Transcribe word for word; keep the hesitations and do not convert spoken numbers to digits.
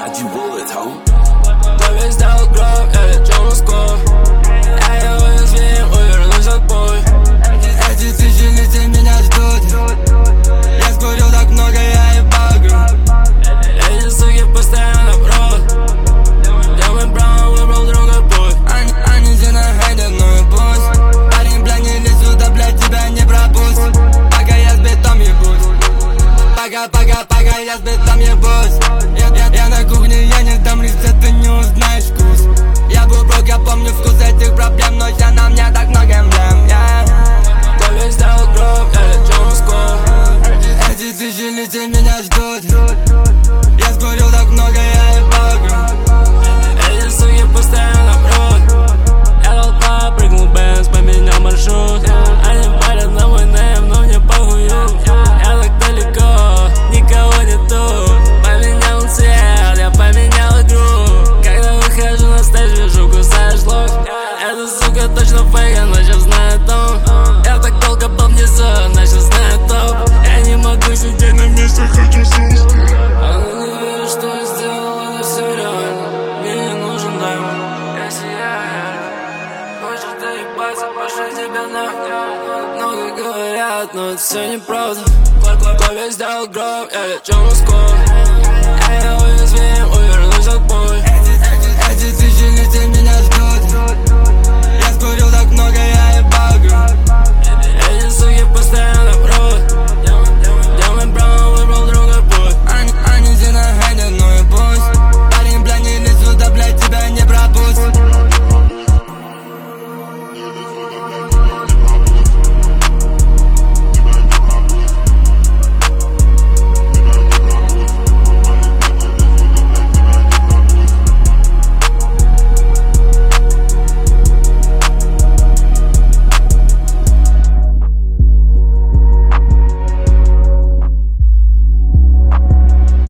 thought you would, ho. Повесь дал гроб, я лечу в Москву. Я его уязвим, увернусь от бой. Эти тысячелетия меня ждут. Я скурил так много, я и погру. Эти суки постоянно прут. Я мой Браун выбрал другой путь. Они, они сильно хейтят, ну и пусть. Парень, бля, не лезь сюда, блядь, тебя не пропусть. Пока я с битом ебусь. Пока, пока, пока я с битом ебусь. Я, я, я на кухне, я не дам рецепт, ты не узнаешь вкус. Я был брок, я помню вкус этих проблем, но я на мне так много эмблем, yeah. Повесь дал гроб, я лечу в Москву. Эти тысячелетия меня ждут. Я скурил так много, я и погру. Эти суки постоянно прут. Я толпа, прыгнул Бенз, поменял маршрут. Они парят на мой нейм, но мне похую. Я так далеко, никого нету. Поменял цвет, я поменял игру. Когда выхожу на стейдж, вижу, кусаешь лох. Эта сука точно фейк, она сейчас знает дом. Я так долго был внизу, она сейчас знает топ. Я не могу сидеть на месте, хочу суст. Она не верит, что я сделал, это все реально. Мне не нужен даймонд, я сияю. Хочешь доебаться, пошли тебя нахуй. Много говорят, но это все неправда. Повесь дал гроб, я лечу в Москву.